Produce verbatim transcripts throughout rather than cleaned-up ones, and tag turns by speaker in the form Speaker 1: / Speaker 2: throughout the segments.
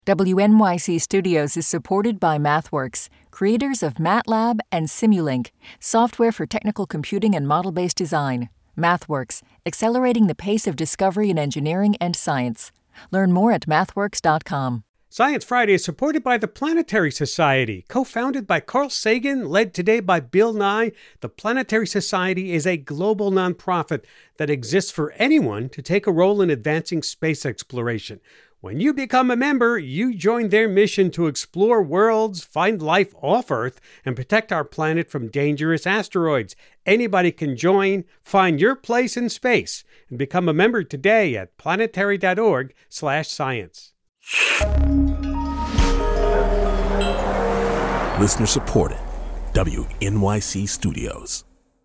Speaker 1: W N Y C Studios is supported by MathWorks, creators of MATLAB and Simulink, software for technical computing and model-based design. MathWorks, accelerating the pace of discovery in engineering and science. Learn more at mathworks dot com.
Speaker 2: Science Friday is supported by the Planetary Society. Co-founded by Carl Sagan, led today by Bill Nye, the Planetary Society is a global nonprofit that exists for anyone to take a role in advancing space exploration. When you become a member, you join their mission to explore worlds, find life off Earth, and protect our planet from dangerous asteroids. Anybody can join. Find your place in space and become a member today at planetary.org slash science.
Speaker 3: Listener supported. W N Y C Studios.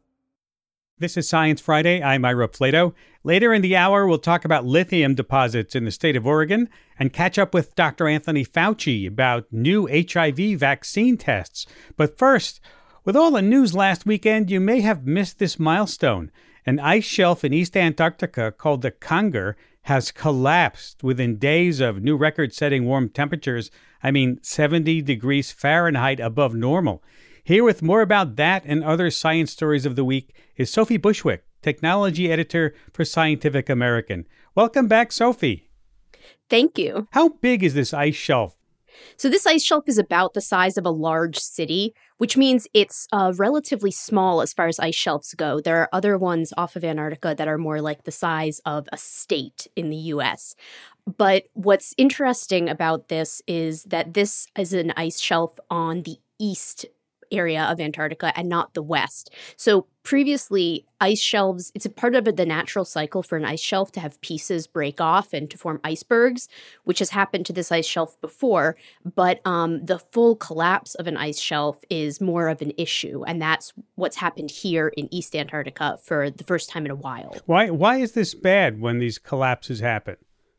Speaker 2: This is Science Friday. I'm Ira Flato. Later in the hour, we'll talk about lithium deposits in the state of Oregon and catch up with Doctor Anthony Fauci about new H I V vaccine tests. But first, with all the news last weekend, you may have missed this milestone. An ice shelf in East Antarctica called the Conger has collapsed within days of new record-setting warm temperatures. I mean, seventy degrees Fahrenheit above normal. Here with more about that and other science stories of the week is Sophie Bushwick, technology editor for Scientific American. Welcome back, Sophie.
Speaker 4: Thank you.
Speaker 2: How big is this ice shelf?
Speaker 4: So this ice shelf is about the size of a large city, which means it's uh, relatively small as far as ice shelves go. There are other ones off of Antarctica that are more like the size of a state in the U S. But what's interesting about this is that this is an ice shelf on the east area of Antarctica and not the west. So previously, ice shelves, it's a part of the natural cycle for an ice shelf to have pieces break off and to form icebergs, which has happened to this ice shelf before. But um, the full collapse of an ice shelf is more of an issue. And that's what's happened here in East Antarctica for the first time in a while.
Speaker 2: Why, why is this bad when these collapses happen?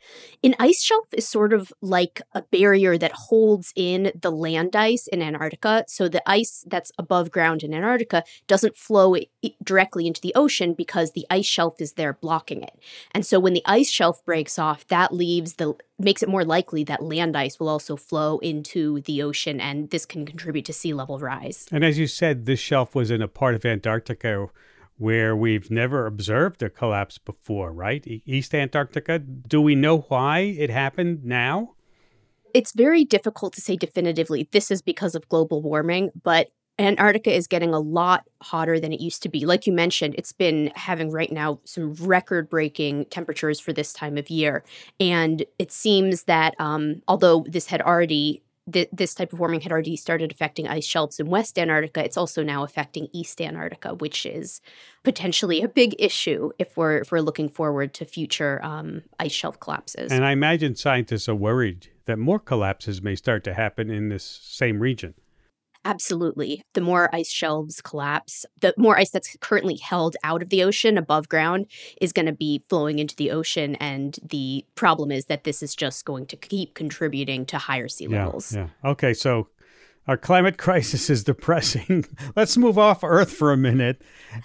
Speaker 4: An ice shelf is sort of like a barrier that holds in the land ice in Antarctica. So the ice that's above ground in Antarctica doesn't flow directly into the ocean because the ice shelf is there blocking it. And so when the ice shelf breaks off, that leaves the makes it more likely that land ice will also flow into the ocean, and this can contribute to sea level rise.
Speaker 2: And as you said, this shelf was in a part of Antarctica where we've never observed a collapse before, right? East Antarctica. Do we know why it happened now?
Speaker 4: It's very difficult to say definitively this is because of global warming, but Antarctica is getting a lot hotter than it used to be. Like you mentioned, it's been having right now some record-breaking temperatures for this time of year. And it seems that um, although this had already Th- this type of warming had already started affecting ice shelves in West Antarctica, it's also now affecting East Antarctica, which is potentially a big issue if we're if we're looking forward to future um, ice shelf collapses.
Speaker 2: And I imagine scientists are worried that more collapses may start to happen in this same region.
Speaker 4: Absolutely. The more ice shelves collapse, the more ice that's currently held out of the ocean above ground is going to be flowing into the ocean. And the problem is that this is just going to keep contributing to higher sea levels.
Speaker 2: Yeah, yeah. Okay, so our climate crisis is depressing. Let's move off Earth for a minute.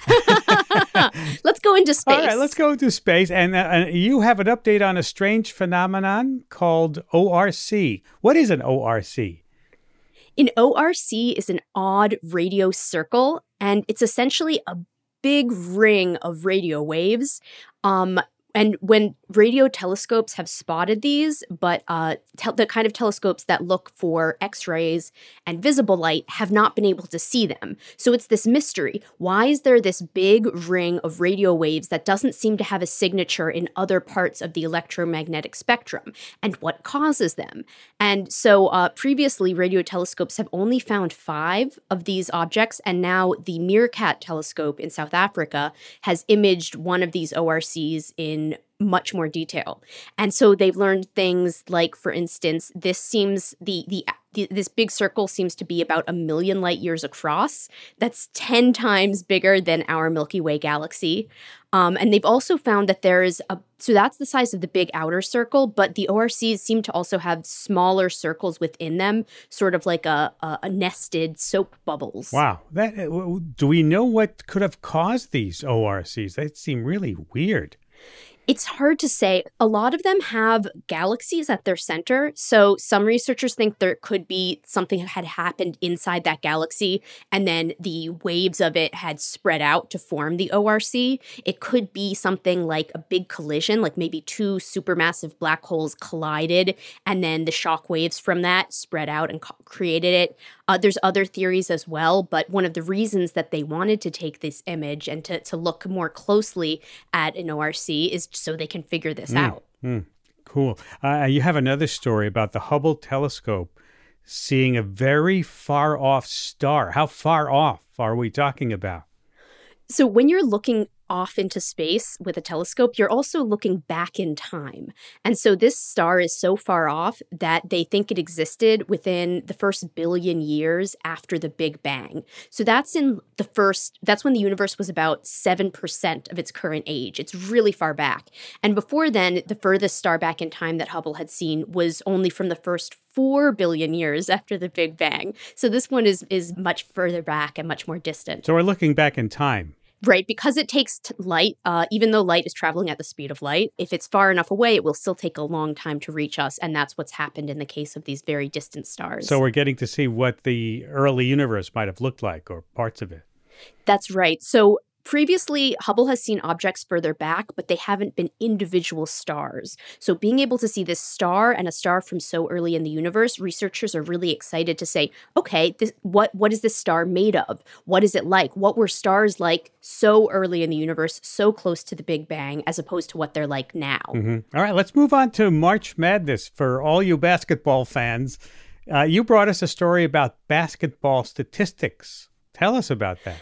Speaker 4: Let's go into space.
Speaker 2: All right, let's go into space. And uh, you have an update on a strange phenomenon called O R C. What is an O R C?
Speaker 4: An O R C is an odd radio circle, and it's essentially a big ring of radio waves. Um, and when radio telescopes have spotted these, but uh, te- the kind of telescopes that look for X-rays and visible light have not been able to see them. So it's this mystery. Why is there this big ring of radio waves that doesn't seem to have a signature in other parts of the electromagnetic spectrum? And what causes them? And so uh, previously, radio telescopes have only found five of these objects, and now the Meerkat telescope in South Africa has imaged one of these O R Cs in much more detail. And so they've learned things like, for instance, this seems the the, the this big circle seems to be about a million light years across. That's ten times bigger than our Milky Way galaxy. Um, and they've also found that there is a, so that's the size of the big outer circle, but the O R Cs seem to also have smaller circles within them, sort of like a, a, a nested soap bubbles.
Speaker 2: Wow. That, do we know what could have caused these O R Cs? They seem really weird.
Speaker 4: It's hard to say. A lot of them have galaxies at their center. So some researchers think there could be something had happened inside that galaxy, and then the waves of it had spread out to form the O R C. It could be something like a big collision, like maybe two supermassive black holes collided, and then the shock waves from that spread out and co- created it. Uh, there's other theories as well, but one of the reasons that they wanted to take this image and to, to look more closely at an O R C is so they can figure this
Speaker 2: mm,
Speaker 4: out.
Speaker 2: Mm, cool. Uh, you have another story about the Hubble telescope seeing a very far off star. How far off are we talking about?
Speaker 4: So when you're looking off into space with a telescope, you're also looking back in time. And so this star is so far off that they think it existed within the first billion years after the Big Bang. So that's in the first, that's when the universe was about seven percent of its current age. It's really far back. And before then, the furthest star back in time that Hubble had seen was only from the first four billion years after the Big Bang. So this one is, is much further back and much more distant.
Speaker 2: So we're looking back in time.
Speaker 4: Right, because it takes t- light, uh, even though light is traveling at the speed of light, if it's far enough away, it will still take a long time to reach us. And that's what's happened in the case of these very distant stars.
Speaker 2: So we're getting to see what the early universe might have looked like, or parts of it.
Speaker 4: That's right. So previously, Hubble has seen objects further back, but they haven't been individual stars. So being able to see this star and a star from so early in the universe, researchers are really excited to say, okay, this, what, what is this star made of? What is it like? What were stars like so early in the universe, so close to the Big Bang, as opposed to what they're like now?
Speaker 2: Mm-hmm. All right, let's move on to March Madness. For all you basketball fans, uh, you brought us a story about basketball statistics. Tell us about that.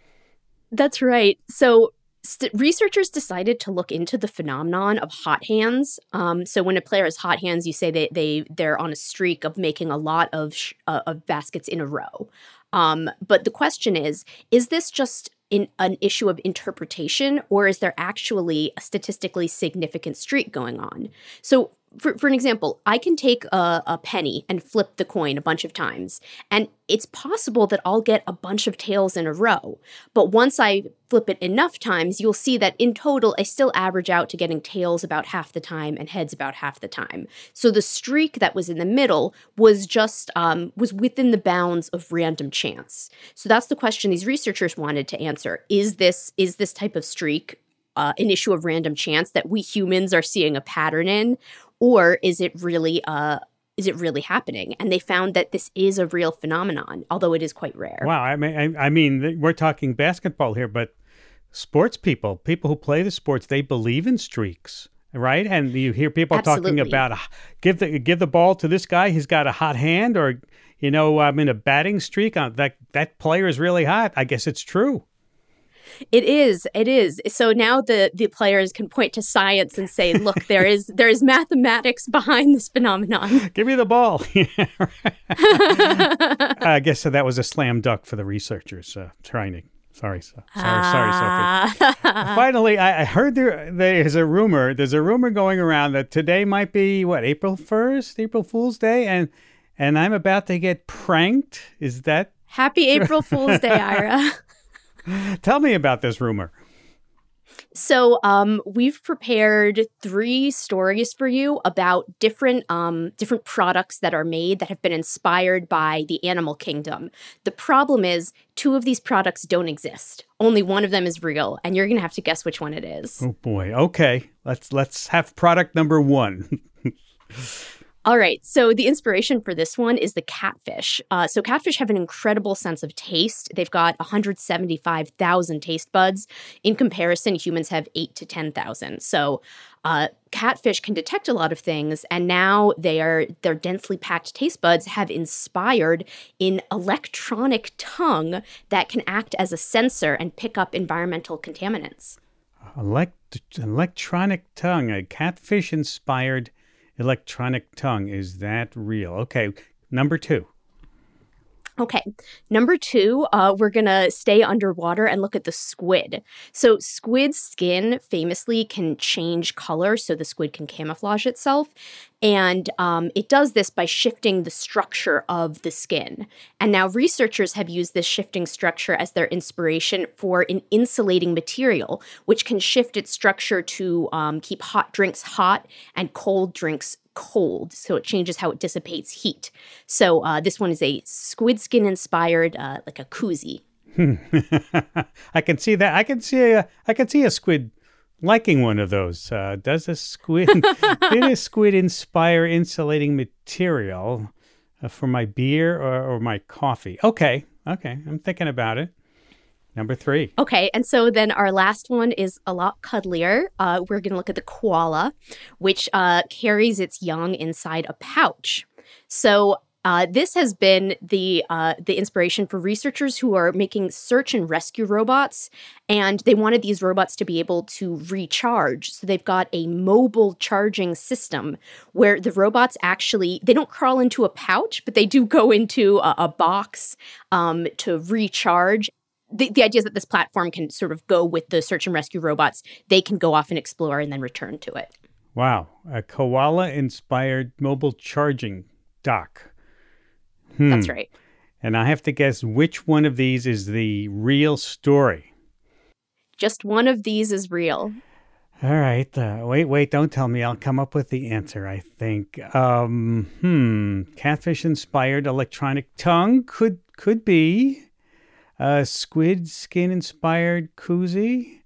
Speaker 4: That's right. So st- researchers decided to look into the phenomenon of hot hands. Um, so when a player has hot hands, you say they, they, they're on a streak of making a lot of, sh- uh, of baskets in a row. Um, but the question is, is this just in an issue of interpretation, or is there actually a statistically significant streak going on? So For, for an example, I can take a, a penny and flip the coin a bunch of times, and it's possible that I'll get a bunch of tails in a row. But once I flip it enough times, you'll see that in total, I still average out to getting tails about half the time and heads about half the time. So the streak that was in the middle was just um, was within the bounds of random chance. So that's the question these researchers wanted to answer. Is this is this type of streak uh, an issue of random chance that we humans are seeing a pattern in? Or is it really uh, is it really happening? And they found that this is a real phenomenon, although it is quite rare.
Speaker 2: Wow. I mean, I, I mean, we're talking basketball here, but sports people, people who play the sports, they believe in streaks, right? And you hear people
Speaker 4: Absolutely.
Speaker 2: talking about uh, give the give the ball to this guy, he's got a hot hand, or you know, I'm in a batting streak. Uh, that that player is really hot. I guess it's true.
Speaker 4: It is. It is. So now the, the players can point to science and say, look, there is there is mathematics behind this phenomenon.
Speaker 2: Give me the ball. I guess so that was a slam dunk for the researchers uh, trying to. Sorry, so, sorry, sorry, Sophie. Finally, I, I heard there there's a rumor. There's a rumor going around that today might be, what, April first? April Fool's Day? And, and I'm about to get pranked? Is that?
Speaker 4: Happy April Fool's Day, Ira.
Speaker 2: Tell me about this rumor.
Speaker 4: So um, we've prepared three stories for you about different um, different products that are made that have been inspired by the animal kingdom. The problem is two of these products don't exist. Only one of them is real, and you're going to have to guess which one it is.
Speaker 2: Oh, boy. Okay. Let's let's have product number one.
Speaker 4: All right, so the inspiration for this one is the catfish. Uh, so catfish have an incredible sense of taste. They've got one hundred seventy-five thousand taste buds. In comparison, humans have eight to ten thousand. So uh, catfish can detect a lot of things, and now they are their densely packed taste buds have inspired an electronic tongue that can act as a sensor and pick up environmental contaminants.
Speaker 2: Elect- electronic tongue, a catfish-inspired electronic tongue. Is that real? Okay, number two.
Speaker 4: Okay, number two, uh, we're going to stay underwater and look at the squid. So squid's skin famously can change color so the squid can camouflage itself. And um, it does this by shifting the structure of the skin. And now researchers have used this shifting structure as their inspiration for an insulating material, which can shift its structure to um, keep hot drinks hot and cold drinks cold. So it changes how it dissipates heat. So uh, this one is a squid skin inspired, uh, like a koozie.
Speaker 2: I can see that. I can see a, I can see a squid liking one of those. Uh, does a squid, did a squid inspire insulating material uh, for my beer or, or my coffee? Okay. Okay. I'm thinking about it. Number three.
Speaker 4: Okay, and so then our last one is a lot cuddlier. Uh, we're going to look at the koala, which uh, carries its young inside a pouch. So uh, this has been the uh, the inspiration for researchers who are making search and rescue robots, and they wanted these robots to be able to recharge. So they've got a mobile charging system where the robots actually, they don't crawl into a pouch, but they do go into a, a box um, to recharge. The, the idea is that this platform can sort of go with the search and rescue robots. They can go off and explore and then return to it.
Speaker 2: Wow. A koala-inspired mobile charging dock. Hmm.
Speaker 4: That's right.
Speaker 2: And I have to guess which one of these is the real story.
Speaker 4: Just one of these is real.
Speaker 2: All right. Uh, wait, wait. Don't tell me. I'll come up with the answer, I think. Um, hmm. Catfish-inspired electronic tongue could could be. Uh, squid skin inspired koozie.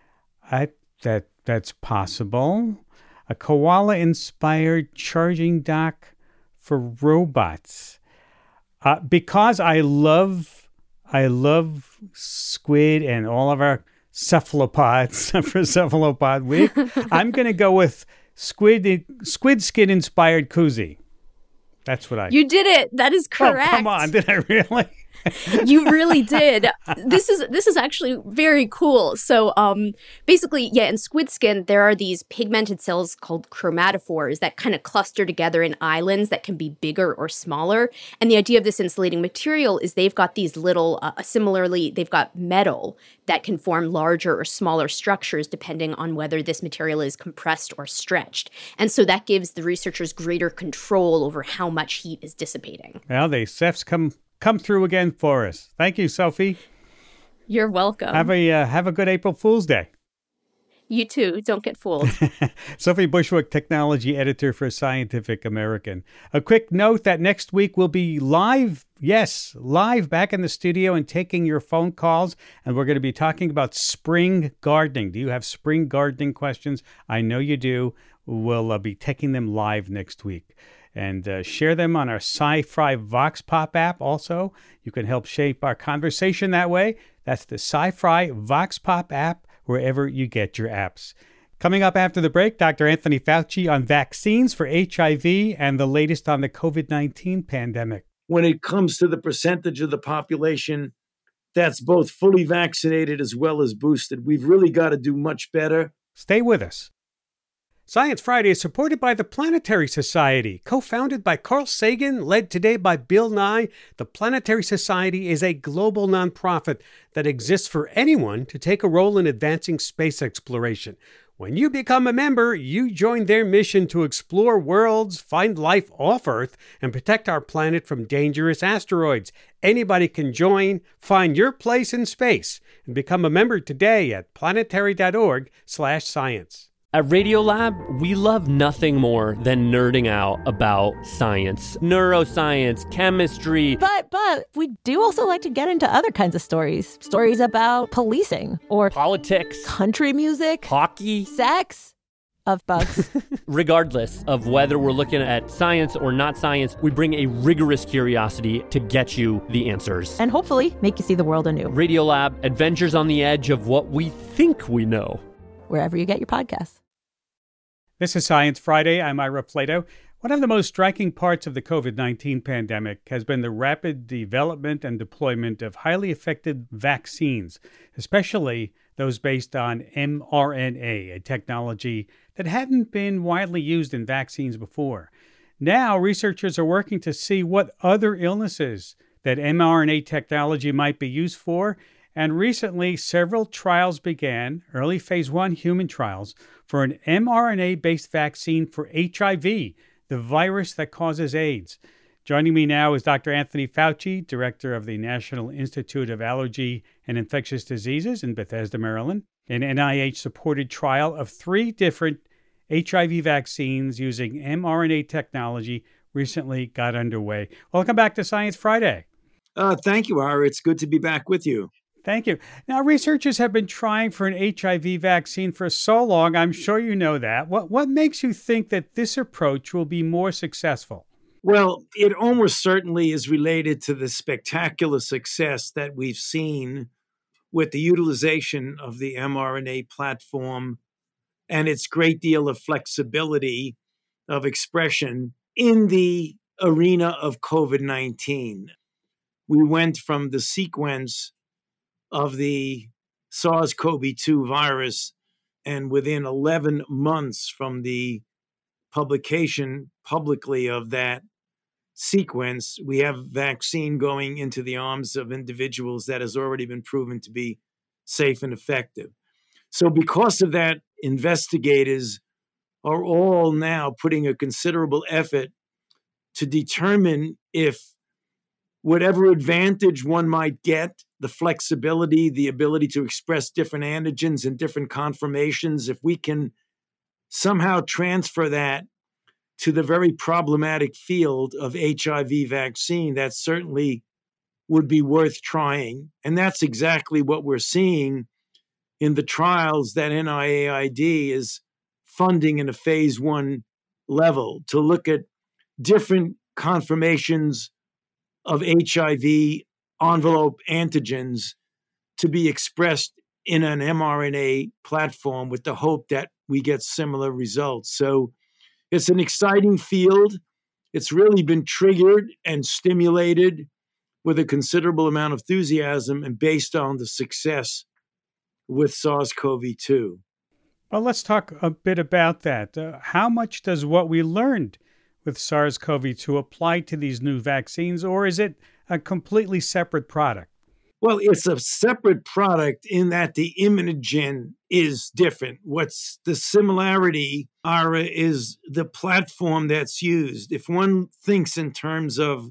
Speaker 2: I that that's possible. A koala inspired charging dock for robots. Uh, because I love I love squid and all of our cephalopods for cephalopod week. I'm going to go with squid squid skin inspired koozie. That's what I.
Speaker 4: You did it. That is correct.
Speaker 2: Oh, come on! Did I really?
Speaker 4: You really did. This is this is actually very cool. So um, basically, yeah, in squid skin, there are these pigmented cells called chromatophores that kind of cluster together in islands that can be bigger or smaller. And the idea of this insulating material is they've got these little, uh, similarly, they've got metal that can form larger or smaller structures depending on whether this material is compressed or stretched. And so that gives the researchers greater control over how much heat is dissipating.
Speaker 2: Well, the Cephs come... come through again for us. Thank you, Sophie.
Speaker 4: You're welcome.
Speaker 2: Have a uh, have a good April Fool's Day.
Speaker 4: You too. Don't get fooled.
Speaker 2: Sophie Bushwick, technology editor for Scientific American. A quick note that next week we'll be live, yes, live back in the studio and taking your phone calls. And we're going to be talking about spring gardening. Do you have spring gardening questions? I know you do. We'll uh, be taking them live next week. And uh, share them on our Sci-Fi Vox Pop app also. You can help shape our conversation that way. That's the Sci-Fi Vox Pop app, wherever you get your apps. Coming up after the break, Doctor Anthony Fauci on vaccines for H I V and the latest on the covid nineteen pandemic.
Speaker 5: When it comes to the percentage of the population that's both fully vaccinated as well as boosted, we've really got to do much better.
Speaker 2: Stay with us. Science Friday is supported by the Planetary Society. Co-founded by Carl Sagan, led today by Bill Nye, the Planetary Society is a global nonprofit that exists for anyone to take a role in advancing space exploration. When you become a member, you join their mission to explore worlds, find life off Earth, and protect our planet from dangerous asteroids. Anybody can join. Find your place in space and become a member today at planetary.org slash science.
Speaker 6: At Radiolab, we love nothing more than nerding out about science, neuroscience, chemistry.
Speaker 7: But, but we do also like to get into other kinds of stories. Stories about policing or
Speaker 6: politics,
Speaker 7: country music,
Speaker 6: hockey,
Speaker 7: sex, of bugs.
Speaker 6: Regardless of whether we're looking at science or not science, we bring a rigorous curiosity to get you the answers.
Speaker 7: And hopefully make you see the world anew.
Speaker 6: Radiolab, adventures on the edge of what we think we know.
Speaker 7: Wherever you get your podcasts.
Speaker 2: This is Science Friday. I'm Ira Flato. One of the most striking parts of the covid nineteen pandemic has been the rapid development and deployment of highly effective vaccines, especially those based on mRNA, a technology that hadn't been widely used in vaccines before. Now, researchers are working to see what other illnesses that mRNA technology might be used for. And recently, several trials began, early phase one human trials, for an mRNA-based vaccine for H I V, the virus that causes AIDS. Joining me now is Doctor Anthony Fauci, director of the National Institute of Allergy and Infectious Diseases in Bethesda, Maryland. An N I H-supported trial of three different H I V vaccines using mRNA technology recently got underway. Welcome back to Science Friday.
Speaker 5: Uh, thank you, Ira. It's good to be back with you.
Speaker 2: Thank you. Now, researchers have been trying for an H I V vaccine for so long. I'm sure you know that. What what makes you think that this approach will be more successful?
Speaker 5: Well, it almost certainly is related to the spectacular success that we've seen with the utilization of the mRNA platform and its great deal of flexibility of expression in the arena of COVID nineteen. We went from the sequence of the SARS-C o V two virus, and within eleven months from the publication publicly of that sequence, we have vaccine going into the arms of individuals that has already been proven to be safe and effective. So because of that, investigators are all now putting a considerable effort to determine if whatever advantage one might get, the flexibility, the ability to express different antigens and different conformations, if we can somehow transfer that to the very problematic field of H I V vaccine, that certainly would be worth trying. And that's exactly what we're seeing in the trials that N I A I D is funding in a phase one level to look at different conformations of H I V envelope antigens to be expressed in an mRNA platform with the hope that we get similar results. So it's an exciting field. It's really been triggered and stimulated with a considerable amount of enthusiasm and based on the success with SARS-C o V two.
Speaker 2: Well, let's talk a bit about that. Uh, how much does what we learned with SARS-C o V two apply to these new vaccines, or is it a completely separate product?
Speaker 5: Well, it's a separate product in that the immunogen is different. What's the similarity, Ira, is the platform that's used. If one thinks in terms of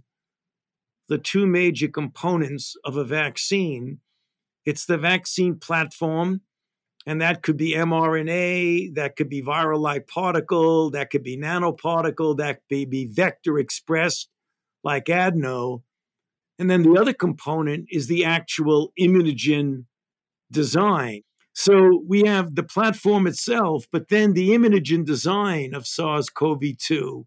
Speaker 5: the two major components of a vaccine, it's the vaccine platform, and that could be mRNA, that could be viral-like particle, that could be nanoparticle, that could be vector expressed like adeno. And then the other component is the actual immunogen design. So we have the platform itself, but then the immunogen design of SARS-C o V two,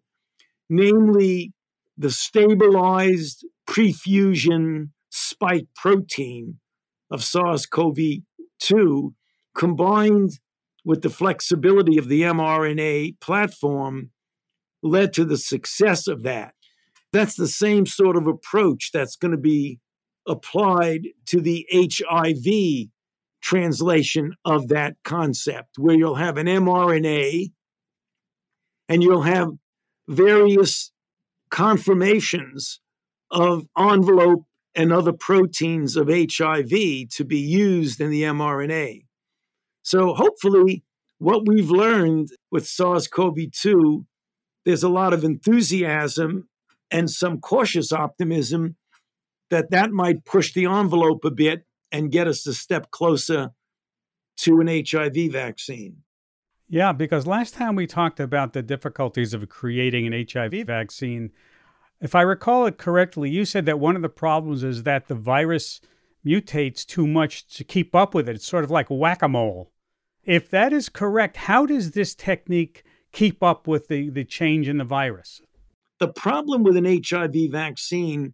Speaker 5: namely the stabilized prefusion spike protein of SARS-C o V two, combined with the flexibility of the mRNA platform, led to the success of that. That's the same sort of approach that's going to be applied to the H I V translation of that concept, where you'll have an mRNA and you'll have various conformations of envelope and other proteins of H I V to be used in the mRNA. So hopefully what we've learned with SARS-C o V two, there's a lot of enthusiasm and some cautious optimism that that might push the envelope a bit and get us a step closer to an H I V vaccine.
Speaker 2: Yeah, because last time we talked about the difficulties of creating an H I V vaccine, if I recall it correctly, you said that one of the problems is that the virus mutates too much to keep up with it. It's sort of like whack-a-mole. If that is correct, how does this technique keep up with the, the change in the virus?
Speaker 5: The problem with an H I V vaccine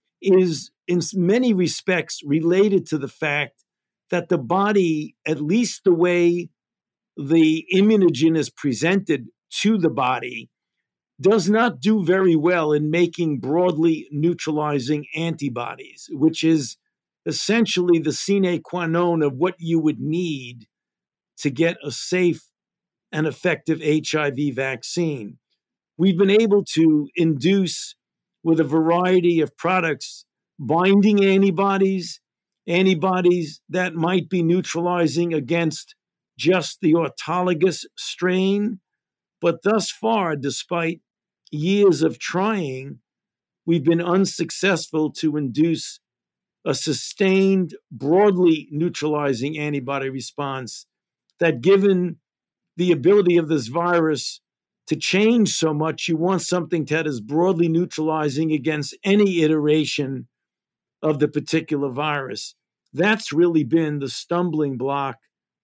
Speaker 5: is in many respects related to the fact that the body, at least the way the immunogen is presented to the body, does not do very well in making broadly neutralizing antibodies, which is essentially the sine qua non of what you would need to get a safe and effective H I V vaccine. We've been able to induce, with a variety of products binding antibodies, antibodies that might be neutralizing against just the autologous strain. But thus far, despite years of trying, we've been unsuccessful to induce a sustained, broadly neutralizing antibody response that, given the ability of this virus to change so much, you want something that is broadly neutralizing against any iteration of the particular virus. That's really been the stumbling block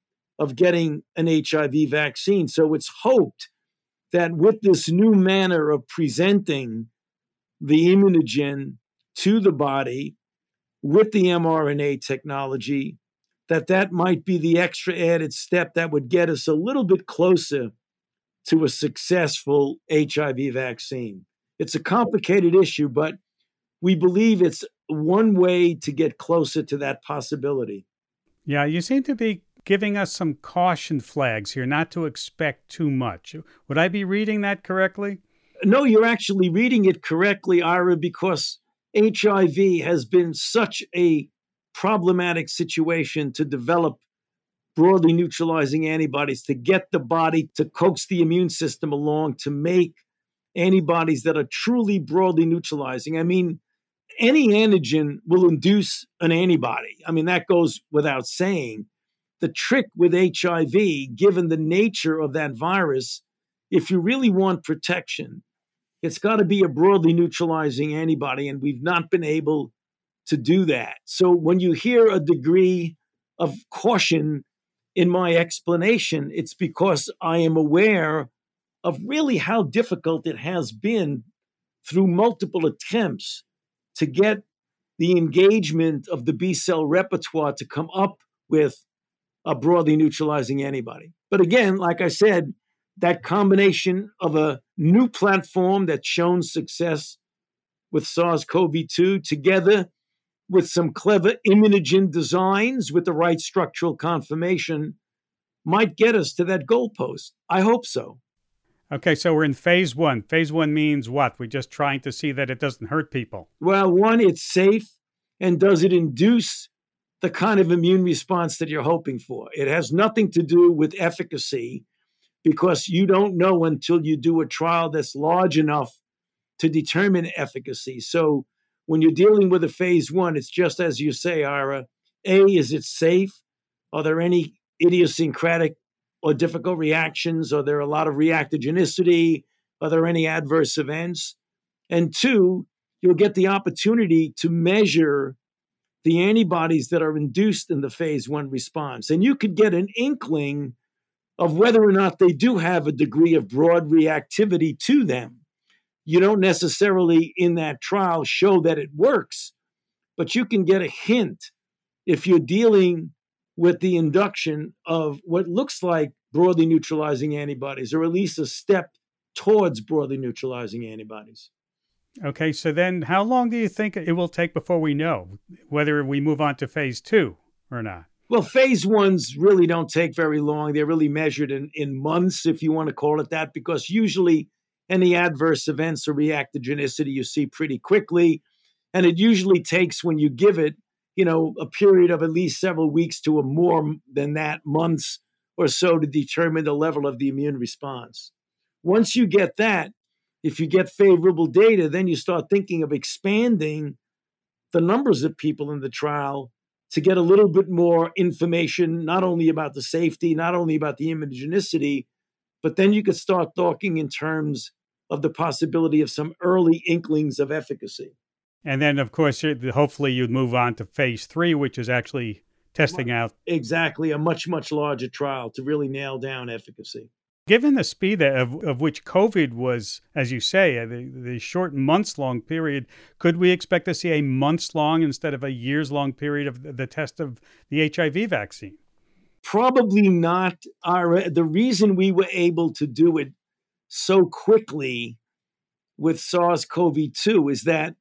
Speaker 5: of getting an H I V vaccine. So it's hoped that with this new manner of presenting the immunogen to the body with the mRNA technology, that that might be the extra added step that would get us a little bit closer to a successful H I V vaccine. It's a complicated issue, but we believe it's one way to get closer to that possibility.
Speaker 2: Yeah, you seem to be giving us some caution flags here, not to expect too much. Would I be reading that correctly?
Speaker 5: No, you're actually reading it correctly, Ira, because H I V has been such a problematic situation to develop broadly neutralizing antibodies, to get the body to coax the immune system along, to make antibodies that are truly broadly neutralizing. I mean, any antigen will induce an antibody. I mean, that goes without saying. The trick with H I V, given the nature of that virus, if you really want protection, it's got to be a broadly neutralizing antibody, and we've not been able to do that. So when you hear a degree of caution in my explanation, it's because I am aware of really how difficult it has been through multiple attempts to get the engagement of the B-cell repertoire to come up with a broadly neutralizing antibody. But again, like I said, that combination of a new platform that's shown success with SARS-C o V two together with some clever immunogen designs with the right structural conformation might get us to that goalpost. I hope so.
Speaker 2: Okay, so we're in phase one. Phase one means what? We're just trying to see that it doesn't hurt people.
Speaker 5: Well, one, it's safe, and does it induce the kind of immune response that you're hoping for? It has nothing to do with efficacy, because you don't know until you do a trial that's large enough to determine efficacy. So when you're dealing with a phase one, it's just as you say, Ira. A, is it safe? Are there any idiosyncratic or difficult reactions? Are there a lot of reactogenicity? Are there any adverse events? And two, you'll get the opportunity to measure the antibodies that are induced in the phase one response. And you could get an inkling of whether or not they do have a degree of broad reactivity to them. You don't necessarily in that trial show that it works, but you can get a hint if you're dealing with the induction of what looks like broadly neutralizing antibodies, or at least a step towards broadly neutralizing antibodies.
Speaker 2: Okay, so then how long do you think it will take before we know whether we move on to phase two or not?
Speaker 5: Well, phase ones really don't take very long. They're really measured in, in months, if you want to call it that, because usually any adverse events or reactogenicity you see pretty quickly. And it usually takes, when you give it, you know, a period of at least several weeks to a more than that, months or so, to determine the level of the immune response. Once you get that, if you get favorable data, then you start thinking of expanding the numbers of people in the trial to get a little bit more information, not only about the safety, not only about the immunogenicity, but then you could start talking in terms of the possibility of some early inklings of efficacy.
Speaker 2: And then, of course, hopefully you'd move on to phase three, which is actually testing out.
Speaker 5: Exactly, a much, much larger trial to really nail down efficacy.
Speaker 2: Given the speed of, of which COVID was, as you say, the, the short months-long period, could we expect to see a months-long instead of a years-long period of the test of the H I V vaccine?
Speaker 5: Probably not. Our, the reason we were able to do it so quickly with SARS-C o V two is that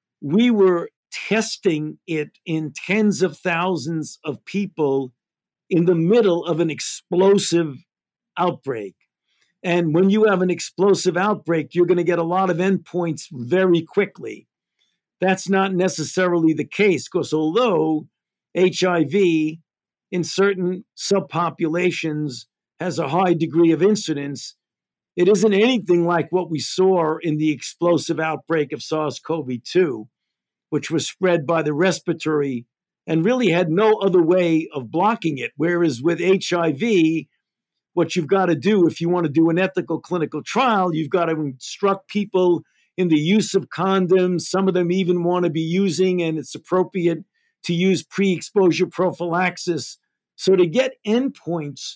Speaker 5: we were testing it in tens of thousands of people in the middle of an explosive outbreak. And when you have an explosive outbreak, you're going to get a lot of endpoints very quickly. That's not necessarily the case, because although H I V in certain subpopulations has a high degree of incidence, it isn't anything like what we saw in the explosive outbreak of SARS-CoV two, which was spread by the respiratory and really had no other way of blocking it. Whereas with H I V, what you've got to do if you want to do an ethical clinical trial, you've got to instruct people in the use of condoms. Some of them even want to be using, and it's appropriate to use pre-exposure prophylaxis. So to get endpoints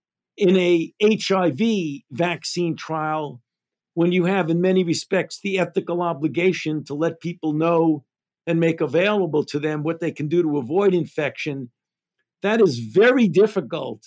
Speaker 5: in a H I V vaccine trial, when you have in many respects the ethical obligation to let people know and make available to them what they can do to avoid infection, that is very difficult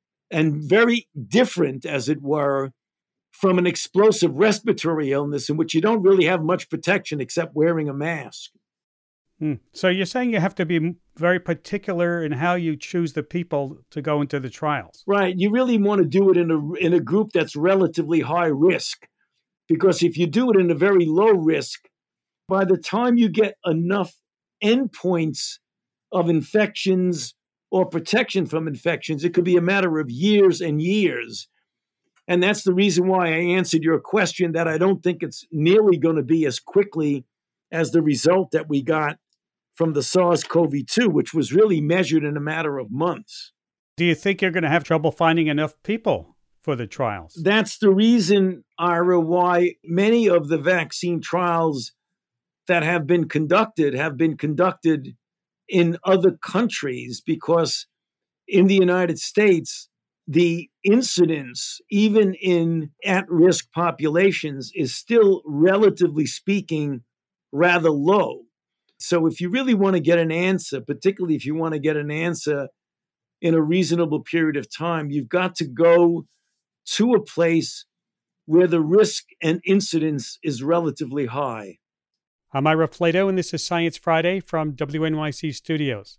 Speaker 5: and very different, as it were, from an explosive respiratory illness in which you don't really have much protection except wearing a mask.
Speaker 2: Hmm. So you're saying you have to be very particular in how you choose the people to go into the trials.
Speaker 5: Right. You really want to do it in a, in a group that's relatively high risk, because if you do it in a very low risk, by the time you get enough endpoints of infections or protection from infections, it could be a matter of years and years. And that's the reason why I answered your question that I don't think it's nearly going to be as quickly as the result that we got from the SARS-CoV two, which was really measured in a matter of months.
Speaker 2: Do you think you're going to have trouble finding enough people for the trials?
Speaker 5: That's the reason, Ira, why many of the vaccine trials that have been conducted have been conducted in other countries, because in the United States, the incidence, even in at-risk populations, is still, relatively speaking, rather low. So if you really want to get an answer, particularly if you want to get an answer in a reasonable period of time, you've got to go to a place where the risk and incidence is relatively high.
Speaker 2: I'm Ira Flatow, and this is Science Friday from W N Y C Studios.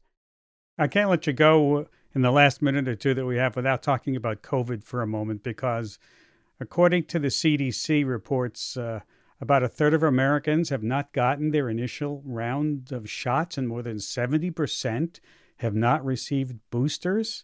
Speaker 2: I can't let you go in the last minute or two that we have without talking about COVID for a moment, because according to the C D C reports, uh, about a third of Americans have not gotten their initial round of shots, and more than seventy percent have not received boosters.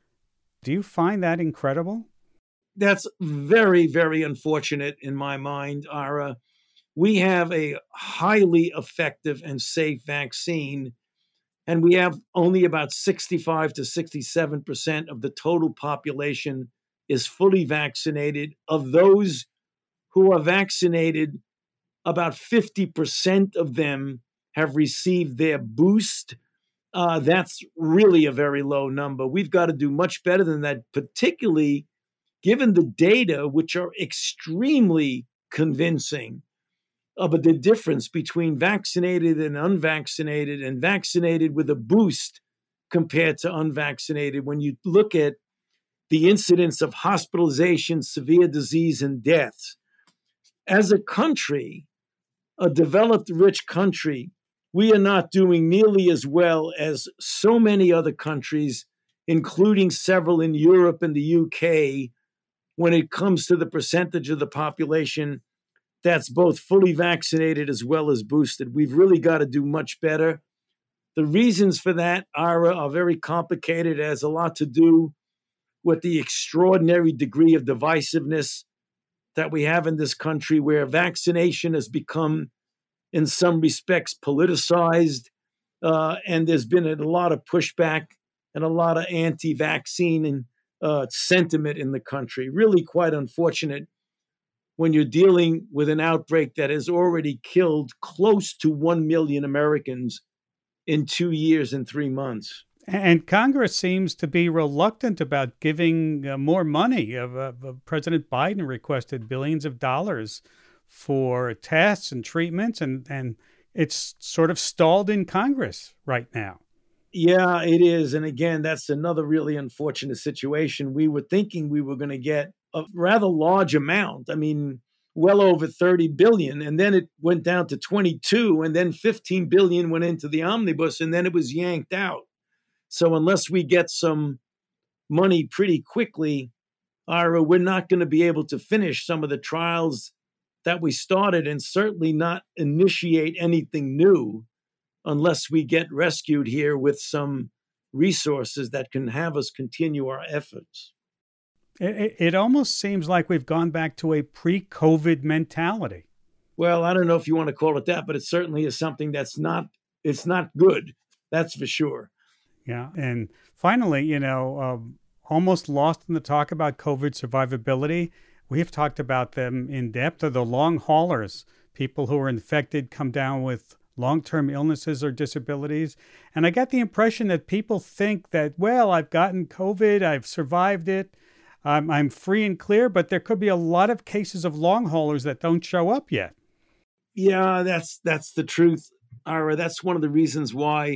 Speaker 2: Do you find that incredible?
Speaker 5: That's very, very unfortunate in my mind, Ira. We have a highly effective and safe vaccine, and we have only about sixty-five to sixty-seven percent of the total population is fully vaccinated. Of those who are vaccinated, about fifty percent of them have received their boost. Uh, that's really a very low number. We've got to do much better than that, particularly given the data, which are extremely convincing, about the difference between vaccinated and unvaccinated, and vaccinated with a boost compared to unvaccinated. When you look at the incidence of hospitalization, severe disease, and deaths, as a country, a developed, rich country, we are not doing nearly as well as so many other countries, including several in Europe and the U K, when it comes to the percentage of the population that's both fully vaccinated as well as boosted. We've really got to do much better. The reasons for that, Ira, are very complicated. It has a lot to do with the extraordinary degree of divisiveness that we have in this country, where vaccination has become, in some respects, politicized, uh, and there's been a lot of pushback and a lot of anti-vaccine and, uh, sentiment in the country. Really quite unfortunate when you're dealing with an outbreak that has already killed close to one million Americans in two years and three months.
Speaker 2: And Congress seems to be reluctant about giving uh, more money. Uh, uh, President Biden requested billions of dollars for tests and treatments, and, and it's sort of stalled in Congress right now.
Speaker 5: Yeah, it is. And again, that's another really unfortunate situation. We were thinking we were going to get a rather large amount. I mean, well over thirty billion. And then it went down to twenty-two, and then fifteen billion went into the omnibus, and then it was yanked out. So unless we get some money pretty quickly, Ira, we're not going to be able to finish some of the trials that we started and certainly not initiate anything new unless we get rescued here with some resources that can have us continue our efforts.
Speaker 2: It, it almost seems like we've gone back to a pre-COVID mentality.
Speaker 5: Well, I don't know if you want to call it that, but it certainly is something that's not, it's not good. That's for sure.
Speaker 2: Yeah. And finally, you know, um, almost lost in the talk about COVID survivability. We've talked about them in depth. Are the long haulers, people who are infected, come down with long-term illnesses or disabilities. And I get the impression that people think that, well, I've gotten COVID, I've survived it, I'm, I'm free and clear, but there could be a lot of cases of long haulers that don't show up yet.
Speaker 5: Yeah, that's that's the truth, Ira. That's one of the reasons why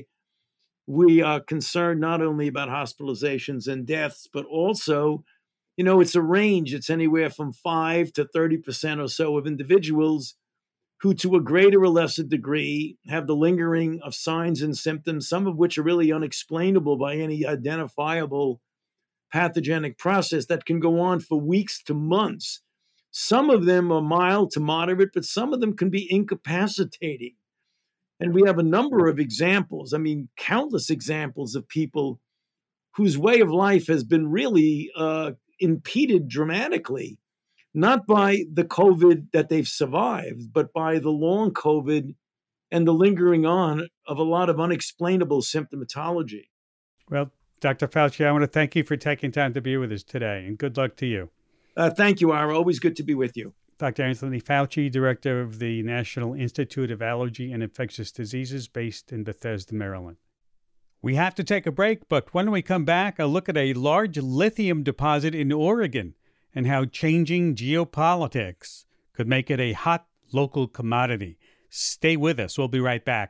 Speaker 5: we are concerned not only about hospitalizations and deaths, but also, you know, it's a range. It's anywhere from five to thirty percent or so of individuals who, to a greater or lesser degree, have the lingering of signs and symptoms, some of which are really unexplainable by any identifiable pathogenic process that can go on for weeks to months. Some of them are mild to moderate, but some of them can be incapacitating. And we have a number of examples, I mean, countless examples of people whose way of life has been really uh, impeded dramatically, not by the COVID that they've survived, but by the long COVID and the lingering on of a lot of unexplainable symptomatology.
Speaker 2: Well, Doctor Fauci, I want to thank you for taking time to be with us today, and good luck to you.
Speaker 5: Uh, thank you, Ira. Always good to be with you.
Speaker 2: Doctor Anthony Fauci, director of the National Institute of Allergy and Infectious Diseases based in Bethesda, Maryland. We have to take a break, but when we come back, a look at a large lithium deposit in Oregon and how changing geopolitics could make it a hot local commodity. Stay with us. We'll be right back.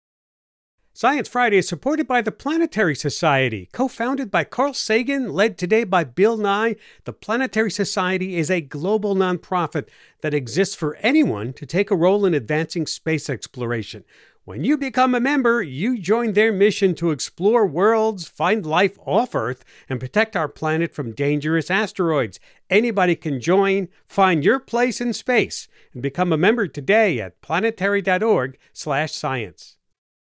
Speaker 2: Science Friday is supported by the Planetary Society. Co-founded by Carl Sagan, led today by Bill Nye, the Planetary Society is a global nonprofit that exists for anyone to take a role in advancing space exploration. When you become a member, you join their mission to explore worlds, find life off Earth, and protect our planet from dangerous asteroids. Anybody can join. Find your place in space and become a member today at planetary.org slash science.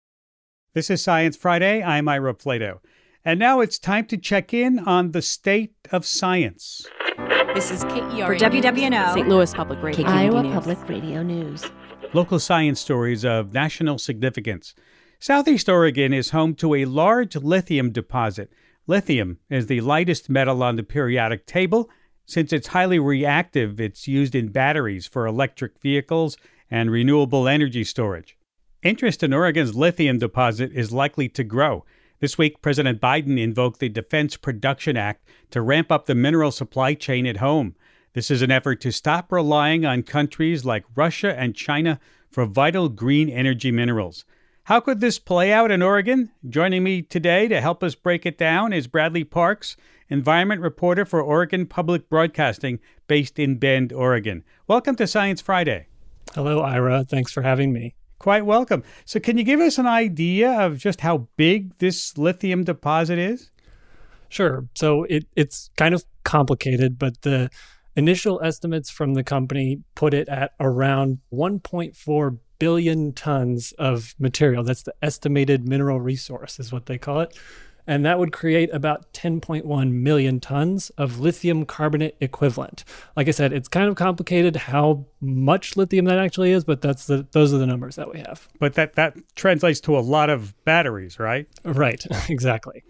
Speaker 2: This is Science Friday. I'm Ira Plato. And now it's time to check in on the state of science.
Speaker 8: This is K E R A
Speaker 9: for W W N O,
Speaker 8: Saint Louis Public Radio,
Speaker 9: Iowa
Speaker 8: News.
Speaker 9: Public Radio News.
Speaker 2: Local science stories of national significance. Southeast Oregon is home to a large lithium deposit. Lithium is the lightest metal on the periodic table. Since it's highly reactive, it's used in batteries for electric vehicles and renewable energy storage. Interest in Oregon's lithium deposit is likely to grow. This week, President Biden invoked the Defense Production Act to ramp up the mineral supply chain at home. This is an effort to stop relying on countries like Russia and China for vital green energy minerals. How could this play out in Oregon? Joining me today to help us break it down is Bradley Parks, environment reporter for Oregon Public Broadcasting, based in Bend, Oregon. Welcome to Science Friday.
Speaker 10: Hello, Ira. Thanks for having me.
Speaker 2: Quite welcome. So can you give us an idea of just how big this lithium deposit is?
Speaker 10: Sure. So it, it's kind of complicated, but the initial estimates from the company put it at around one point four billion tons of material. That's the estimated mineral resource is what they call it. And that would create about ten point one million tons of lithium carbonate equivalent. Like I said, it's kind of complicated how much lithium that actually is, but that's the those are the numbers that we have.
Speaker 2: But that, that translates to a lot of batteries, right?
Speaker 10: Right, exactly.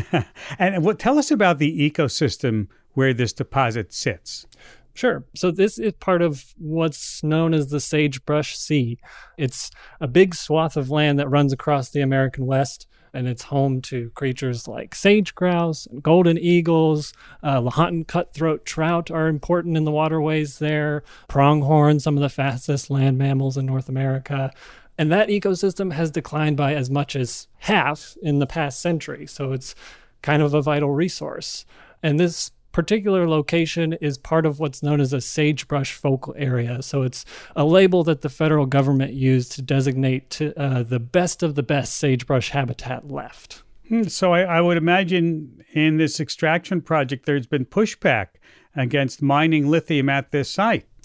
Speaker 2: And what, tell us about the ecosystem where this deposit sits.
Speaker 10: Sure. So this is part of what's known as the Sagebrush Sea. It's a big swath of land that runs across the American West, and it's home to creatures like sage grouse and golden eagles. Uh, Lahontan cutthroat trout are important in the waterways there. Pronghorn, some of the fastest land mammals in North America. And that ecosystem has declined by as much as half in the past century. So it's kind of a vital resource. And this particular location is part of what's known as a sagebrush focal area. So it's a label that the federal government used to designate to, uh, the best of the best sagebrush habitat left.
Speaker 2: Hmm, so I, I would imagine in this extraction project, there's been pushback against mining lithium at this site.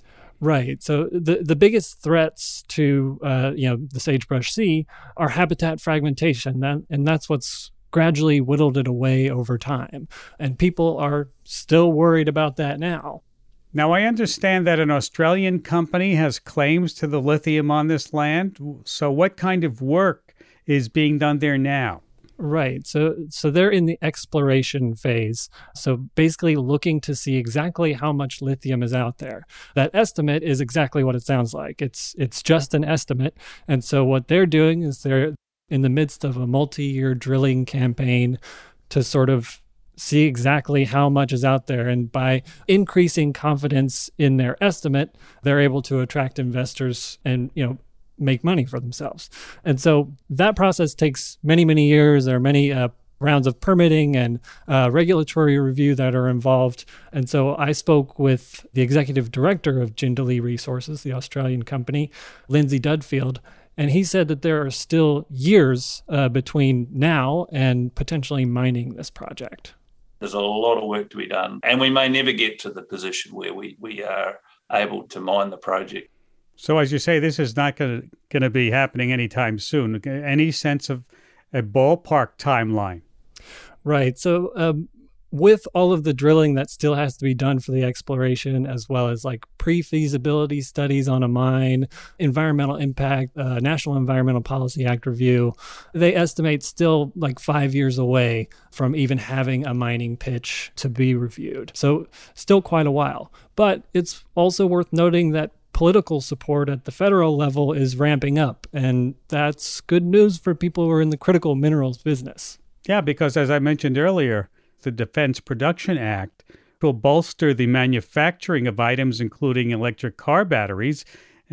Speaker 10: Right. So the, the biggest threats to, uh, you know, the sagebrush sea are habitat fragmentation. That, and that's what's gradually whittled it away over time. And people are still worried about that now.
Speaker 2: Now, I understand that an Australian company has claims to the lithium on this land. So what kind of work is being done there now?
Speaker 10: Right. So so they're in the exploration phase. So basically looking to see exactly how much lithium is out there. That estimate is exactly what it sounds like. It's it's just an estimate. And so what they're doing is they're in the midst of a multi-year drilling campaign to sort of see exactly how much is out there. And by increasing confidence in their estimate, they're able to attract investors and, you know, make money for themselves. And so that process takes many, many years. There are many uh, rounds of permitting and uh, regulatory review that are involved. And so I spoke with the executive director of Jindalee Resources, the Australian company, Lindsay Dudfield, and he said that there are still years uh, between now and potentially mining this project.
Speaker 11: There's a lot of work to be done, and we may never get to the position where we, we are able to mine the project.
Speaker 2: So as you say, this is not going to be happening anytime soon. Any sense of a ballpark timeline?
Speaker 10: Right. So um, with all of the drilling that still has to be done for the exploration, as well as like pre-feasibility studies on a mine, environmental impact, uh, National Environmental Policy Act review, they estimate still like five years away from even having a mining pitch to be reviewed. So still quite a while. But it's also worth noting that political support at the federal level is ramping up, and that's good news for people who are in the critical minerals business.
Speaker 2: Yeah, because as I mentioned earlier, the Defense Production Act will bolster the manufacturing of items including electric car batteries,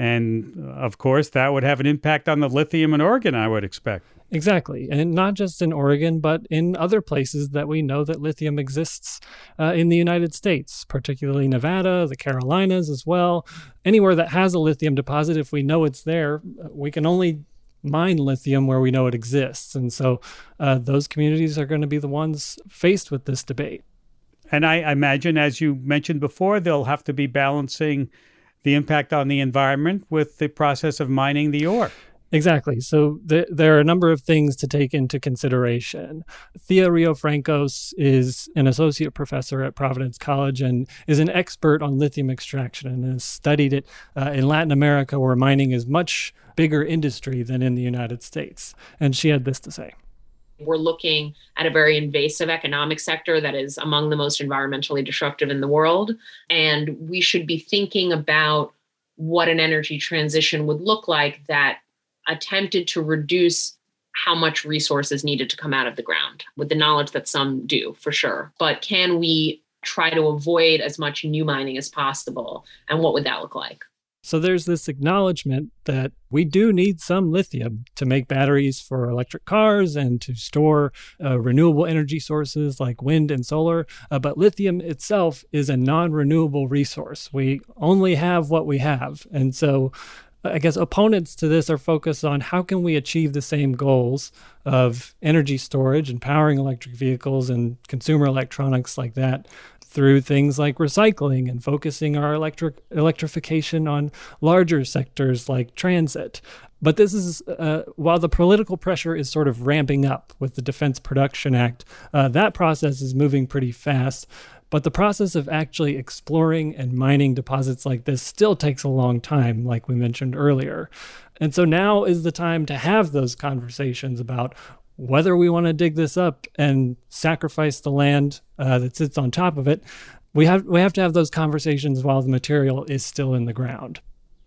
Speaker 2: and of course that would have an impact on the lithium in Oregon, I would expect.
Speaker 10: Exactly. And not just in Oregon, but in other places that we know that lithium exists uh, in the United States, particularly Nevada, the Carolinas as well. Anywhere that has a lithium deposit, if we know it's there, we can only mine lithium where we know it exists. And so uh, those communities are going to be the ones faced with this debate.
Speaker 2: And I imagine, as you mentioned before, they'll have to be balancing the impact on the environment with the process of mining the ore.
Speaker 10: Exactly. So th- there are a number of things to take into consideration. Thea Riofrancos is an associate professor at Providence College and is an expert on lithium extraction and has studied it uh, in Latin America, where mining is much bigger industry than in the United States. And she had this to say.
Speaker 12: We're looking at a very invasive economic sector that is among the most environmentally disruptive in the world. And we should be thinking about what an energy transition would look like that attempted to reduce how much resources needed to come out of the ground, with the knowledge that some do, for sure. But can we try to avoid as much new mining as possible? And what would that look like?
Speaker 10: So there's this acknowledgement that we do need some lithium to make batteries for electric cars and to store uh, renewable energy sources like wind and solar. Uh, but lithium itself is a non-renewable resource. We only have what we have. And so I guess opponents to this are focused on how can we achieve the same goals of energy storage and powering electric vehicles and consumer electronics like that through things like recycling and focusing our electric electrification on larger sectors like transit. But this is, uh, while the political pressure is sort of ramping up with the Defense Production Act, uh, that process is moving pretty fast. But the process of actually exploring and mining deposits like this still takes a long time, like we mentioned earlier. And so now is the time to have those conversations about whether we want to dig this up and sacrifice the land uh, that sits on top of it. We have we have to have those conversations while the material is still in the ground.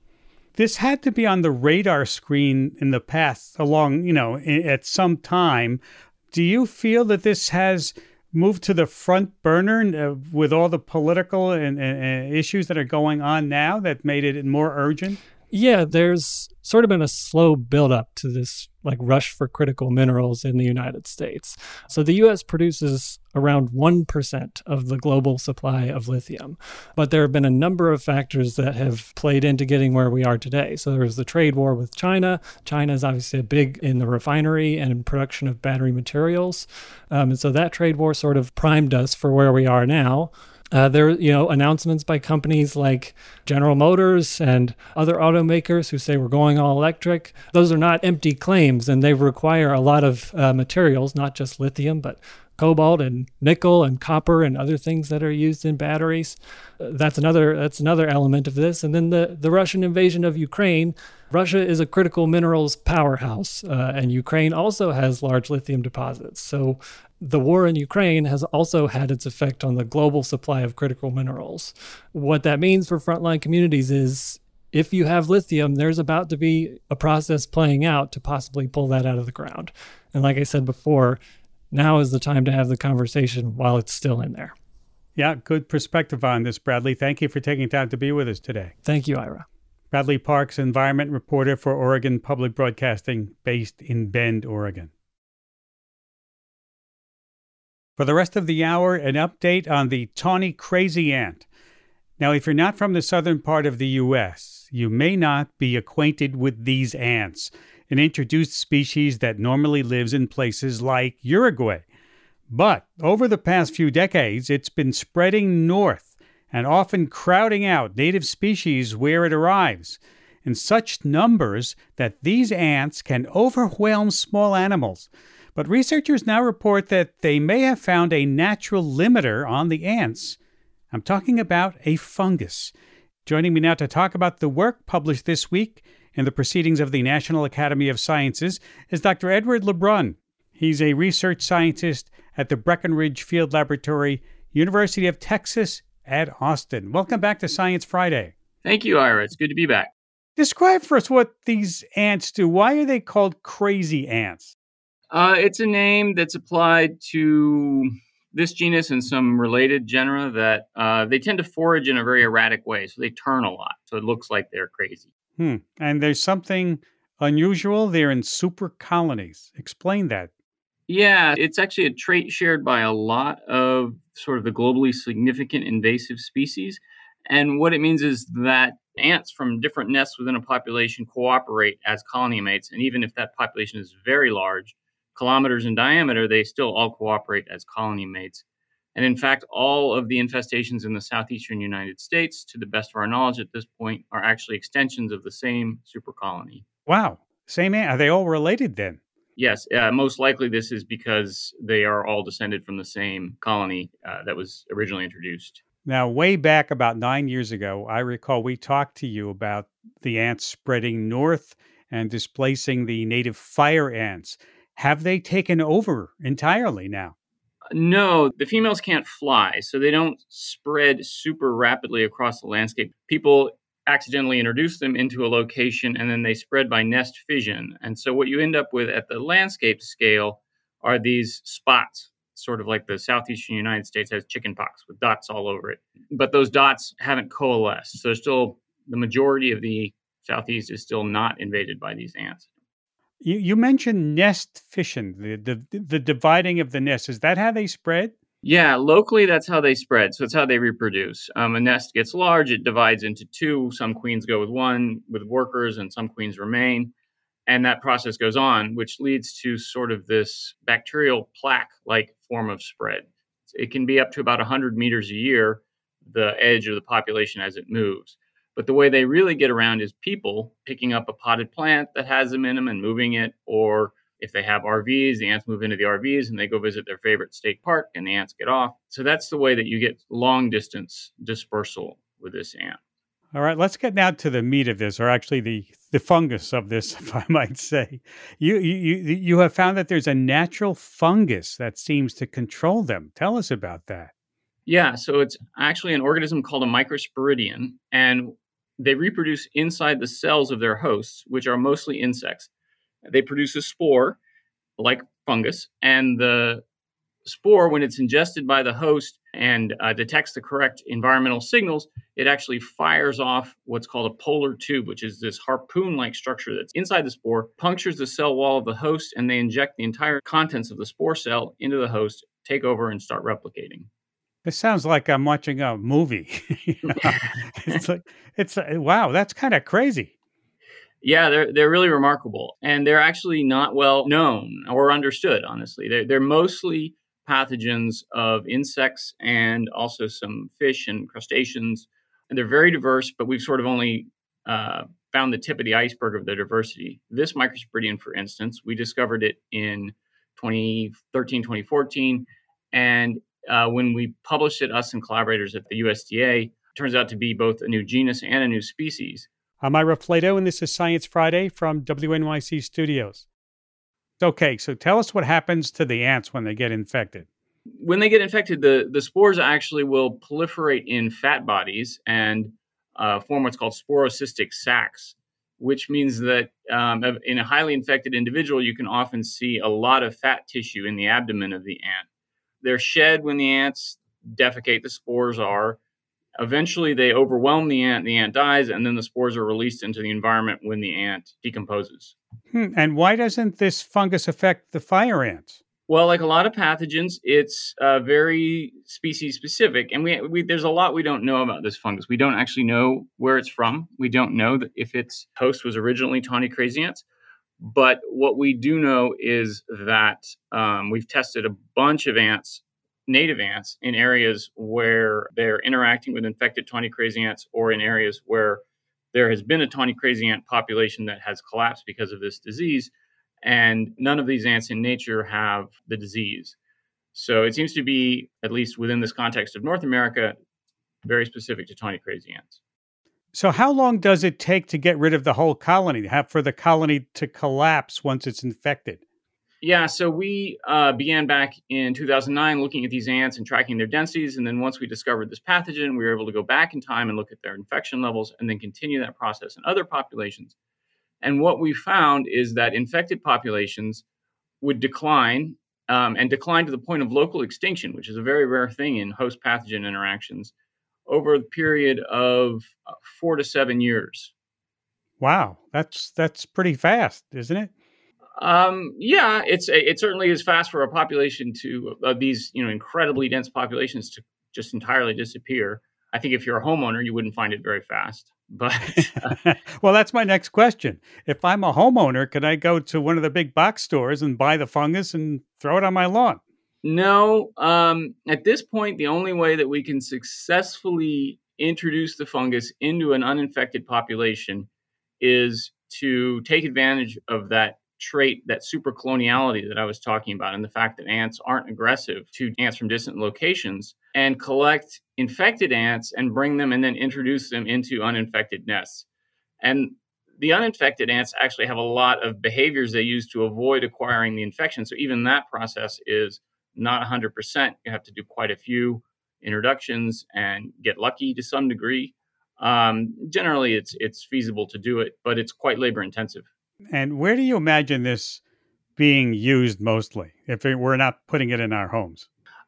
Speaker 2: This had to be on the radar screen in the past, along, you know, at some time. Do you feel that this has moved to the front burner uh, with all the political and, and, and issues that are going on now that made it more urgent?
Speaker 10: Yeah, there's sort of been a slow buildup to this like rush for critical minerals in the United States. So the U S produces around one percent of the global supply of lithium. But there have been a number of factors that have played into getting where we are today. So there's the trade war with China. China is obviously big in the refinery and production of battery materials. Um, and so that trade war sort of primed us for where we are now. Uh, there are, you know, announcements by companies like General Motors and other automakers who say we're going all electric. Those are not empty claims, and they require a lot of uh, materials, not just lithium, but cobalt and nickel and copper and other things that are used in batteries. Uh, that's another that's another element of this. And then the, the Russian invasion of Ukraine. Russia is a critical minerals powerhouse, uh, and Ukraine also has large lithium deposits. So the war in Ukraine has also had its effect on the global supply of critical minerals. What that means for frontline communities is if you have lithium, there's about to be a process playing out to possibly pull that out of the ground. And like I said before, now is the time to have the conversation while it's still in there.
Speaker 2: Yeah, good perspective on this, Bradley. Thank you for taking time to be with us today.
Speaker 10: Thank you, Ira.
Speaker 2: Bradley Parks, environment reporter for Oregon Public Broadcasting, based in Bend, Oregon. For the rest of the hour, an update on the tawny crazy ant. Now, if you're not from the southern part of the U S, you may not be acquainted with these ants, an introduced species that normally lives in places like Uruguay. But over the past few decades, it's been spreading north and often crowding out native species where it arrives, in such numbers that these ants can overwhelm small animals. But researchers now report that they may have found a natural limiter on the ants. I'm talking about a fungus. Joining me now to talk about the work published this week in the Proceedings of the National Academy of Sciences is Doctor Edward LeBrun. He's a research scientist at the Breckenridge Field Laboratory, University of Texas at Austin. Welcome back to Science Friday.
Speaker 13: Thank you, Ira. It's good to be back.
Speaker 2: Describe for us what these ants do. Why are they called crazy ants?
Speaker 13: Uh, it's a name that's applied to this genus and some related genera that uh, they tend to forage in a very erratic way. So they turn a lot. So it looks like they're crazy.
Speaker 2: Hmm. And there's something unusual. They're in super colonies. Explain that.
Speaker 13: Yeah, it's actually a trait shared by a lot of sort of the globally significant invasive species. And what it means is that ants from different nests within a population cooperate as colony mates. And even if that population is very large, kilometers in diameter, they still all cooperate as colony mates. And in fact, all of the infestations in the southeastern United States, to the best of our knowledge at this point, are actually extensions of the same supercolony.
Speaker 2: Wow. Same ant. Are they all related then?
Speaker 13: Yes, uh, most likely this is because they are all descended from the same colony uh, that was originally introduced.
Speaker 2: Now, way back about nine years ago, I recall we talked to you about the ants spreading north and displacing the native fire ants. Have they taken over entirely now?
Speaker 13: No, the females can't fly, so they don't spread super rapidly across the landscape. People accidentally introduce them into a location and then they spread by nest fission. And so what you end up with at the landscape scale are these spots, sort of like the southeastern United States has chickenpox with dots all over it. But those dots haven't coalesced. So still the majority of the southeast is still not invaded by these ants.
Speaker 2: You, you mentioned nest fission, the, the the dividing of the nest. Is that how they spread?
Speaker 13: Yeah, locally, that's how they spread. So it's how they reproduce. Um, a nest gets large, it divides into two. Some queens go with one, with workers, and some queens remain. And that process goes on, which leads to sort of this bacterial plaque-like form of spread. It can be up to about one hundred meters a year, the edge of the population as it moves. But the way they really get around is people picking up a potted plant that has them in them and moving it, or if they have R Vs, the ants move into the R Vs and they go visit their favorite state park and the ants get off. So that's the way that you get long distance dispersal with this ant.
Speaker 2: All right, let's get now to the meat of this, or actually the, the fungus of this, if I might say. You, you, you have found that there's a natural fungus that seems to control them. Tell us about that.
Speaker 13: Yeah, so it's actually an organism called a microsporidian, and they reproduce inside the cells of their hosts, which are mostly insects. They produce a spore, like fungus, and the spore, when it's ingested by the host and uh, detects the correct environmental signals, it actually fires off what's called a polar tube, which is this harpoon-like structure that's inside the spore, punctures the cell wall of the host, and they inject the entire contents of the spore cell into the host, take over, and start replicating.
Speaker 2: This sounds like I'm watching a movie. It's like, it's wow, that's kind of crazy.
Speaker 13: Yeah, they're they're really remarkable, and they're actually not well known or understood. Honestly, they're they're mostly pathogens of insects and also some fish and crustaceans. And they're very diverse, but we've sort of only uh, found the tip of the iceberg of the diversity. This microsporidium, for instance, we discovered it in twenty thirteen, twenty fourteen. And uh, when we published it, us and collaborators at the U S D A, it turns out to be both a new genus and a new species.
Speaker 2: I'm Ira Flatow, and this is Science Friday from W N Y C Studios. Okay, so tell us what happens to the ants when they get infected.
Speaker 13: When they get infected, the, the spores actually will proliferate in fat bodies and uh, form what's called sporocystic sacs, which means that um, in a highly infected individual, you can often see a lot of fat tissue in the abdomen of the ant. They're shed when the ants defecate, the spores are. Eventually, they overwhelm the ant, the ant dies, and then the spores are released into the environment when the ant decomposes.
Speaker 2: Hmm. And why doesn't this fungus affect the fire ants?
Speaker 13: Well, like a lot of pathogens, it's uh, very species specific. And we, we there's a lot we don't know about this fungus. We don't actually know where it's from. We don't know that if its host was originally tawny crazy ants. But what we do know is that um, we've tested a bunch of ants, native ants, in areas where they're interacting with infected tawny crazy ants, or in areas where there has been a tawny crazy ant population that has collapsed because of this disease. And none of these ants in nature have the disease. So it seems to be, at least within this context of North America, very specific to tawny crazy ants.
Speaker 2: So how long does it take to get rid of the whole colony, have for the colony to collapse once it's infected?
Speaker 13: Yeah, so we uh, began back in two thousand nine looking at these ants and tracking their densities. And then once we discovered this pathogen, we were able to go back in time and look at their infection levels and then continue that process in other populations. And what we found is that infected populations would decline um, and decline to the point of local extinction, which is a very rare thing in host pathogen interactions, over a period of uh, four to seven years.
Speaker 2: Wow, that's that's pretty fast, isn't it?
Speaker 13: Um, yeah, it's it certainly is fast for a population to uh, these you know incredibly dense populations to just entirely disappear. I think if you're a homeowner, you wouldn't find it very fast. But
Speaker 2: uh, well, that's my next question. If I'm a homeowner, could I go to one of the big box stores and buy the fungus and throw it on my lawn?
Speaker 13: No. Um, at this point, the only way that we can successfully introduce the fungus into an uninfected population is to take advantage of that trait, that supercoloniality that I was talking about, and the fact that ants aren't aggressive to ants from distant locations, and collect infected ants and bring them and then introduce them into uninfected nests. And the uninfected ants actually have a lot of behaviors they use to avoid acquiring the infection. So even that process is not one hundred percent. You have to do quite a few introductions and get lucky to some degree. Um, generally, it's it's feasible to do it, but it's quite labor intensive.
Speaker 2: And where do you imagine this being used mostly, if it, we're not putting it in our homes?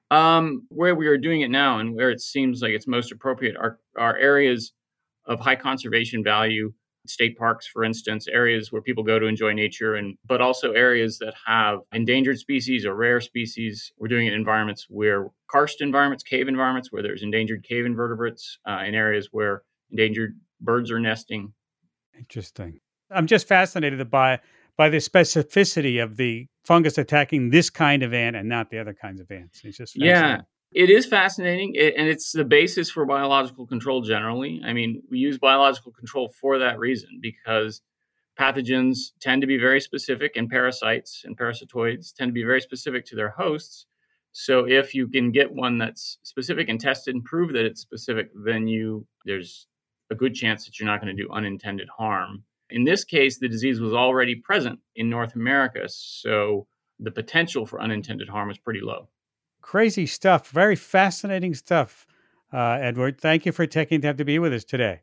Speaker 13: Um, where we are doing it now and where it seems like it's most appropriate are, are areas of high conservation value, state parks, for instance, areas where people go to enjoy nature, and but also areas that have endangered species or rare species. We're doing it in environments where karst environments, cave environments, where there's endangered cave invertebrates, uh, in areas where endangered birds are nesting.
Speaker 2: Interesting. I'm just fascinated by by the specificity of the fungus attacking this kind of ant and not the other kinds of ants. It's just
Speaker 13: yeah, it is fascinating, it, and it's the basis for biological control generally. I mean, we use biological control for that reason, because pathogens tend to be very specific, and parasites and parasitoids tend to be very specific to their hosts. So if you can get one that's specific and tested and prove that it's specific, then you there's a good chance that you're not going to do unintended harm. In this case, the disease was already present in North America, so the potential for unintended harm is pretty low.
Speaker 2: Crazy stuff. Very fascinating stuff, uh, Edward. Thank you for taking time to be with us today.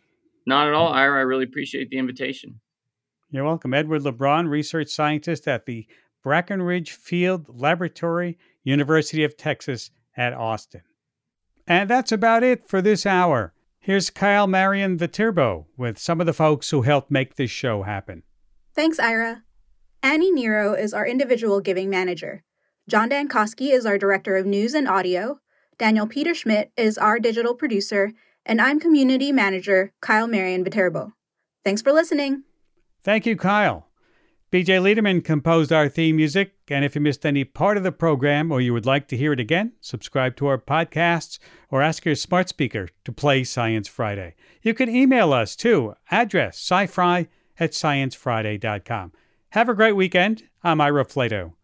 Speaker 13: Not at all, Ira. I really appreciate the invitation.
Speaker 2: You're welcome. Edward LeBron, research scientist at the Brackenridge Field Laboratory, University of Texas at Austin. And that's about it for this hour. Here's Kyle Marian Viterbo with some of the folks who helped make this show happen.
Speaker 14: Thanks, Ira. Annie Nero is our individual giving manager. John Dankosky is our director of news and audio. Daniel Peter Schmidt is our digital producer. And I'm community manager Kyle Marian Viterbo. Thanks for listening.
Speaker 2: Thank you, Kyle. B J Liederman composed our theme music, and if you missed any part of the program or you would like to hear it again, subscribe to our podcasts or ask your smart speaker to play Science Friday. You can email us too, address sci-fri at science friday dot com. Have a great weekend. I'm Ira Flato.